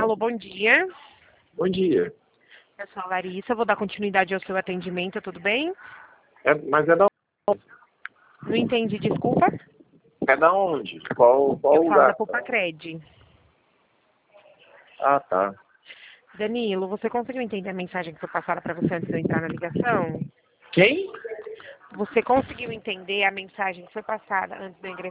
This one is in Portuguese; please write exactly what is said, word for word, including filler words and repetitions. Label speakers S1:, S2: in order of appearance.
S1: Alô, bom dia.
S2: Bom dia.
S1: Eu sou a Larissa, vou dar continuidade ao seu atendimento, tudo bem?
S2: É, mas é da,
S1: Não entendi, desculpa.
S2: é da onde? Qual, qual
S1: Eu falo
S2: lugar?
S1: da Pupacred.
S2: Ah, tá.
S1: Danilo, você conseguiu entender a mensagem que foi passada para você antes de eu entrar na ligação?
S2: Quem?
S1: Você conseguiu entender a mensagem que foi passada antes de eu ingressar